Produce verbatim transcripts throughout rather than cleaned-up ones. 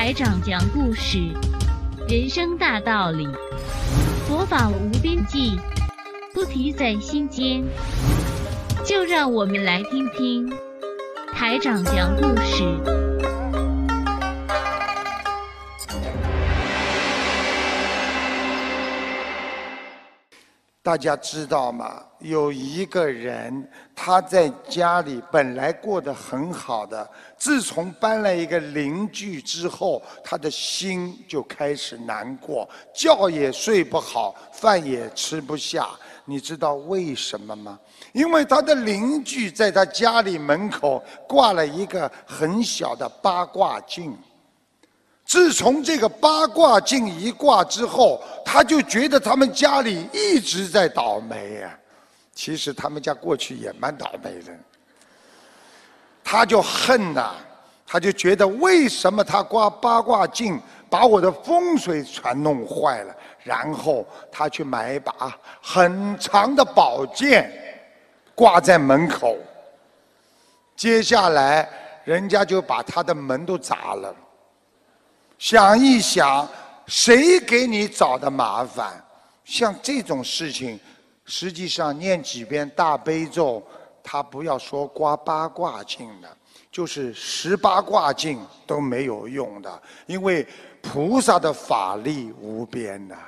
台长讲故事，人生大道理，佛法无边际，菩提在心间。就让我们来听听台长讲故事。 大家知道吗？有一个人，他在家里本来过得很好的，自从搬了一个邻居之后，他的心就开始难过，觉也睡不好，饭也吃不下。你知道为什么吗？因为他的邻居在他家里门口挂了一个很小的八卦镜。自从这个八卦镜一挂之后，他就觉得他们家里一直在倒霉呀。其实他们家过去也蛮倒霉的。他就恨呐、啊，他就觉得为什么他挂八卦镜把我的风水全弄坏了。然后他去买一把很长的宝剑，挂在门口。接下来人家就把他的门都砸了。想一想，谁给你找的麻烦？像这种事情，实际上念几遍大悲咒，他不要说刮八卦镜的，就是十八卦镜都没有用的，因为菩萨的法力无边呐。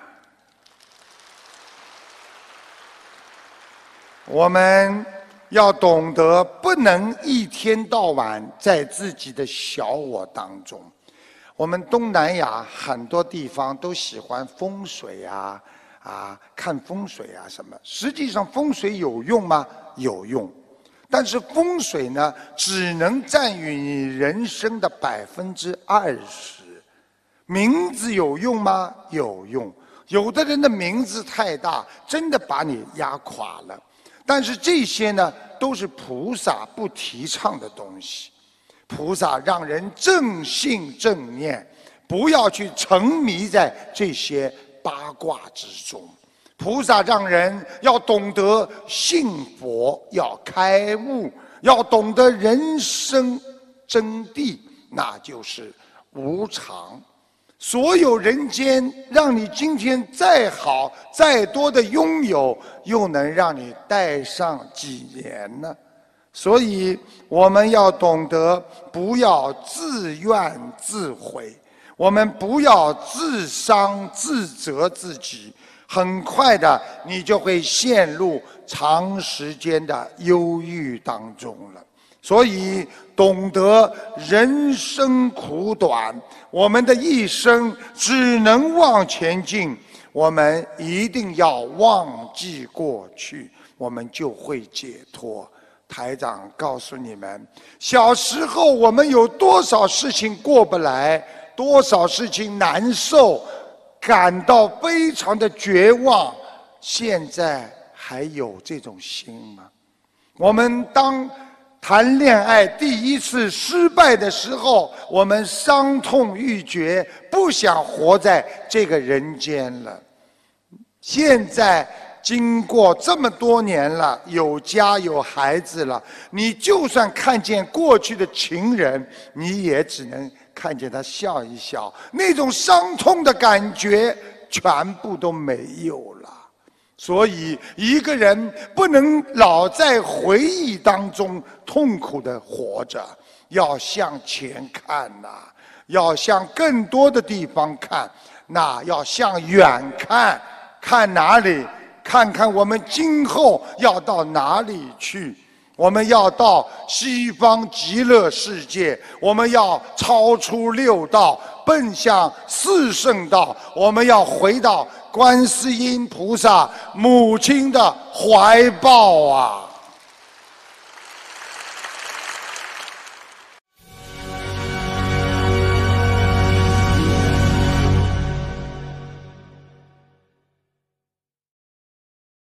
我们要懂得，不能一天到晚在自己的小我当中。我们东南亚很多地方都喜欢风水啊，啊，看风水啊什么。实际上风水有用吗？有用，但是风水呢，只能占于你人生的百分之二十。名字有用吗？有用。有的人的名字太大，真的把你压垮了。但是这些呢，都是菩萨不提倡的东西。菩萨让人正信正念，不要去沉迷在这些八卦之中。菩萨让人要懂得信佛，要开悟，要懂得人生真谛，那就是无常。所有人间让你今天再好再多的拥有，又能让你带上几年呢？所以我们要懂得不要自怨自悔，我们不要自伤自责自己，很快的你就会陷入长时间的忧郁当中了。所以懂得人生苦短，我们的一生只能往前进，我们一定要忘记过去，我们就会解脱。台长告诉你们，小时候我们有多少事情过不来，多少事情难受，感到非常的绝望，现在还有这种心吗？我们当谈恋爱第一次失败的时候，我们伤痛欲绝，不想活在这个人间了。现在经过这么多年了，有家有孩子了，你就算看见过去的情人，你也只能看见他笑一笑，那种伤痛的感觉全部都没有了。所以一个人不能老在回忆当中痛苦地活着，要向前看呐、啊，要向更多的地方看，那要向远看，看哪里？看看我们今后要到哪里去。我们要到西方极乐世界，我们要超出六道，奔向四圣道，我们要回到观世音菩萨母亲的怀抱啊！